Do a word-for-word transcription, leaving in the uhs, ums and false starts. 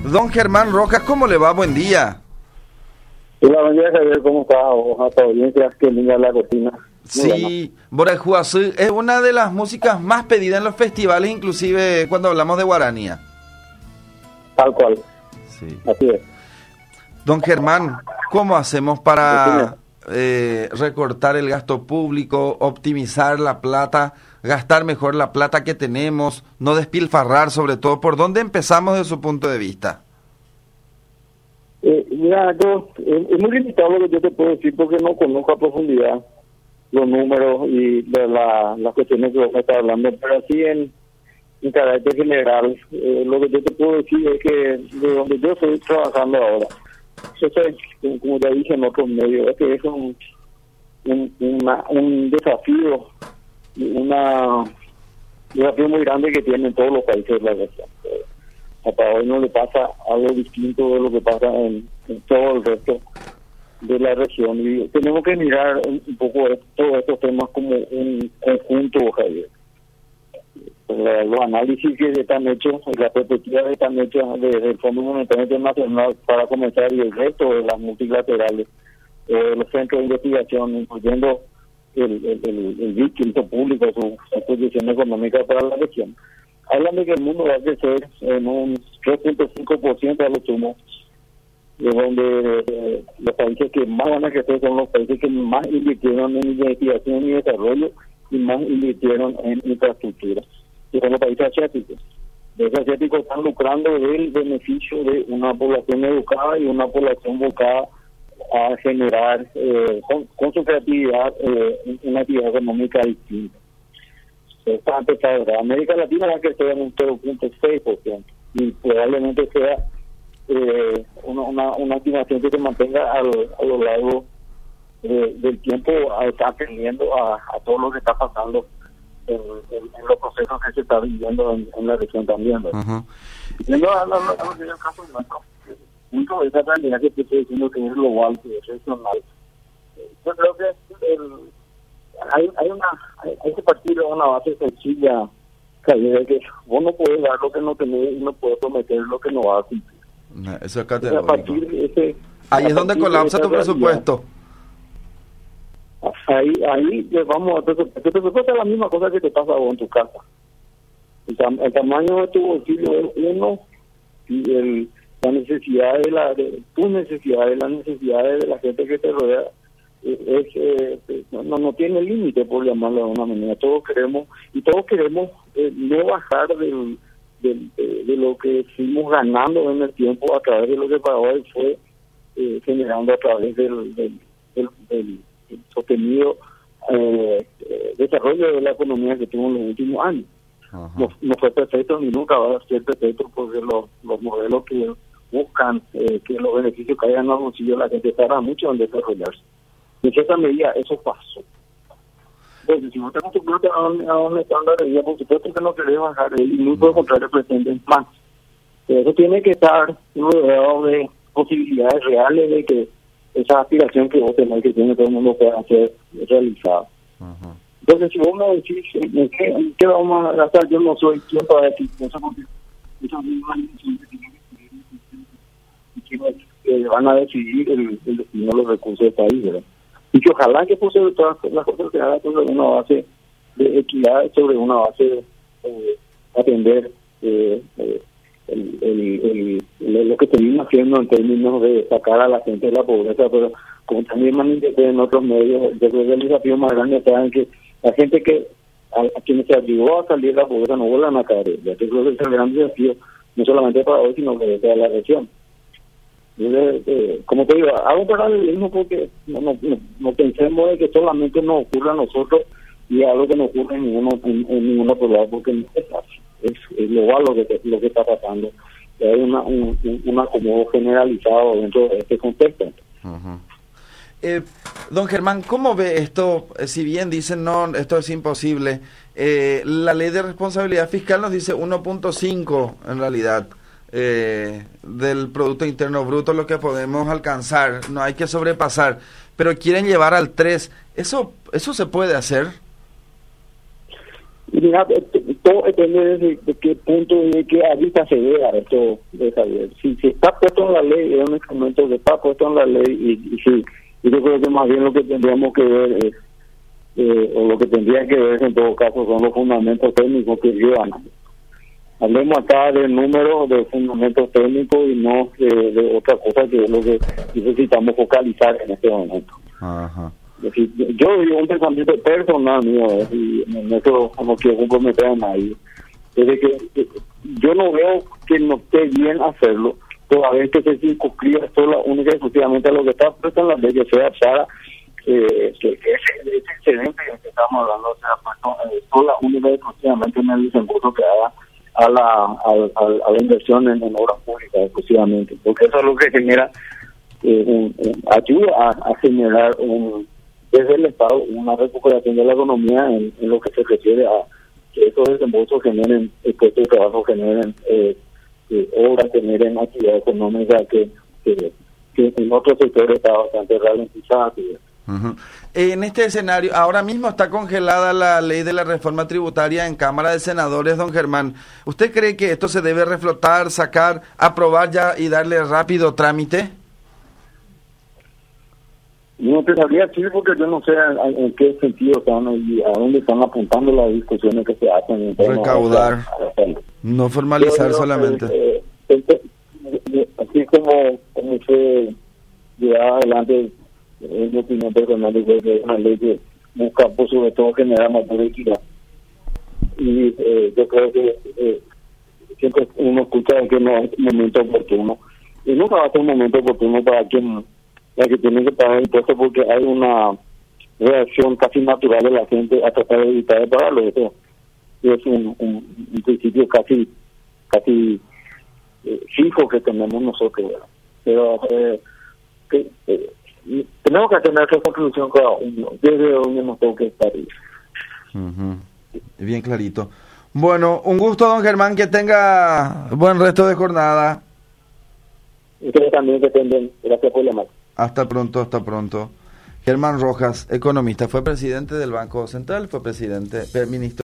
Don Germán Rojas, ¿cómo le va? Buen día. Hola, buen día, Javier, ¿cómo está? Ojalá todo bien, que niña la cocina. Sí, Borejuazú es una de las músicas más pedidas en los festivales, inclusive cuando hablamos de guaranía. Tal cual. Sí. Así es. Don Germán, ¿cómo hacemos para eh, recortar el gasto público, optimizar la plata, gastar mejor la plata que tenemos, no despilfarrar sobre todo? ¿Por dónde empezamos desde su punto de vista? Eh, mira, yo, eh, es muy limitado lo que yo te puedo decir porque no conozco a profundidad los números y de la, las cuestiones que vos me estás hablando, pero así en, en carácter general, eh, lo que yo te puedo decir es que de donde yo estoy trabajando ahora, eso es, como ya dije en otros medios, es que es un, un, una, un desafío, una, un desafío muy grande que tienen todos los países de la región. Hasta hoy no le pasa algo distinto de lo que pasa en, en todo el resto de la región, y tenemos que mirar un, un poco de, todos estos temas como un conjunto, Javier. La, los análisis que están hechos, las perspectivas que están hechas desde el Fondo Monetario Internacional para comenzar, y el resto de las multilaterales, eh, los centros de investigación, incluyendo el, el, el, el B I C, el Instituto Público, su, su posición económica para la región, hablan de que el mundo va a crecer en un tres punto cinco por ciento a lo sumo, de donde eh, los países que más van a crecer son los países que más invirtieron en investigación y desarrollo y más invirtieron en infraestructura, y son los países asiáticos. Los asiáticos están lucrando del beneficio de una población educada y una población buscada a generar eh, con, con su creatividad eh, una actividad económica distinta. Está empezando. América Latina va a crecer en un cero punto seis por ciento y probablemente sea eh, una, una, una estimación que se mantenga al, a lo largo de, del tiempo, está atendiendo a, a todo lo que está pasando en, en, en los procesos que se está viviendo en, en la región también. Uh-huh. Yendo a lo que es el caso nuestro, mucho de esa realidad que te estoy diciendo que es global, que es regional. Yo creo que el Hay, hay una hay, hay que partir de una base sencilla, de que vos no puedes dar lo que no tenés y no puedes prometer lo que no vas a cumplir. Eso es categórico. A partir de ese, ahí es donde colapsa tu presupuesto. Ahí ahí vamos a presupuesto. Tu presupuesto es la misma cosa que te pasa a vos en tu casa. El, tam, el tamaño de tu bolsillo es uno, y el la necesidad de la de tus necesidades, las necesidades de la gente que te rodea es eh, no, no tiene límite, por llamarlo de una manera. Todos queremos y todos queremos eh, no bajar del, del, de, de lo que fuimos ganando en el tiempo a través de lo que para hoy fue eh, generando a través del, del, del, del, del sostenido eh, desarrollo de la economía que tuvo en los últimos años. No, no fue perfecto ni nunca va a ser perfecto, porque los, los modelos que buscan eh, que los beneficios caigan al bolsillo de la gente tarda mucho en desarrollarse. En cierta medida eso pasó. Entonces, si no te acostumbras a un, a un estándar de vida, por supuesto que no querés bajar él, y muy por el contrario pretenden más. Pero eso tiene que estar rodeado de posibilidades reales de que esa aspiración que vos tenés, que tiene todo el mundo, pueda ser realizada. Uh-huh. Entonces, si vos me decís, ¿en qué, en qué vamos a gastar? Yo no soy quien para decir eso, porque esas mismas decisiones que van a decidir el, el destino de los recursos del país, ¿verdad? Y que ojalá que puse todas las cosas que haga sobre una base de equidad, sobre una base de eh, atender eh, eh, el, el, el, lo que seguimos haciendo en términos de sacar a la gente de la pobreza, pero como también manifesté en otros medios, yo creo que el desafío más grande está en que la gente que a, a quienes se ayudó a salir de la pobreza no vuelvan a caer. Yo creo que es el gran desafío, no solamente para hoy, sino que para la región. Entonces, eh, como te digo, hago un paralelismo porque no, no, no, no pensemos de que solamente nos ocurra a nosotros y algo que no ocurre en ningún en, en ningún otro lado, porque no es fácil, es, es global lo que lo que está pasando. Hay una, un, un acomodo generalizado dentro de este contexto. Uh-huh. Eh, don Germán, ¿cómo ve esto? Eh, si bien dicen no, esto es imposible, eh, la ley de responsabilidad fiscal nos dice uno punto cinco en realidad. Eh, del Producto Interno Bruto, lo que podemos alcanzar, no hay que sobrepasar, pero quieren llevar al tres. ¿Eso eso se puede hacer? Mira, te, todo depende de, de qué punto y de qué arista se vea esto de Javier. Si, si está puesto en la ley, es un instrumento que está puesto en la ley, y, y sí, y yo creo que más bien lo que tendríamos que ver es, eh, o lo que tendría que ver en todo caso, son los fundamentos técnicos que llevan. Hablemos acá de números, de fundamentos técnicos y no de, de otra cosa, que es lo que necesitamos focalizar en este momento. Ajá. Es decir, yo digo un pensamiento personal mío, es decir, en eso no quiero comprometer a nadie. Es de que, que yo no veo que no esté bien hacerlo, toda vez que se circunscriba sola, única y exclusivamente a lo que está puesto en la ley, o sea, para eh, que ese, ese excedente del que estamos hablando sea puesto eh, sola, única y exclusivamente en el desembolso que haga a la, a, a, a la inversión en, en obras públicas exclusivamente, porque eso es lo que genera, eh, un, un, ayuda a, a generar un, desde el Estado una recuperación de la economía en, en lo que se refiere a que esos desembolsos generen eh, puestos de trabajo, generen eh, eh, obras, generen actividad económica que, que, que en otros sectores está bastante ralentizada. Uh-huh. En este escenario, ahora mismo está congelada la ley de la reforma tributaria en Cámara de Senadores, don Germán. ¿Usted cree que esto se debe reflotar, sacar, aprobar ya y darle rápido trámite? No te sabría decir porque yo no sé en, en qué sentido están y a dónde están apuntando las discusiones que se hacen. Recaudar, a, a, a, no formalizar yo, solamente. Eh, eh, eh, así como, como se lleva adelante, en mi opinión personal, que es una ley que busca, por sobre todo, generar mayor equidad. Y eh, yo creo que eh, siempre uno escucha que no es un momento oportuno. Y nunca va a ser un momento oportuno para quien, para que tiene que pagar impuestos, porque hay una reacción casi natural de la gente a tratar de evitar de pagarlo. Eso es un, un, un principio casi casi eh, fijo que tenemos nosotros. ¿Verdad? Pero eh, que, eh, tenemos que tener esa conclusión cada uno, desde donde nos tengo que estar. Uh-huh. Bien clarito. Bueno, un gusto, don Germán, que tenga buen resto de jornada. Ustedes también que tengan. Gracias por llamar. Hasta pronto, hasta pronto. Germán Rojas, economista, fue presidente del Banco Central, fue presidente, ministro.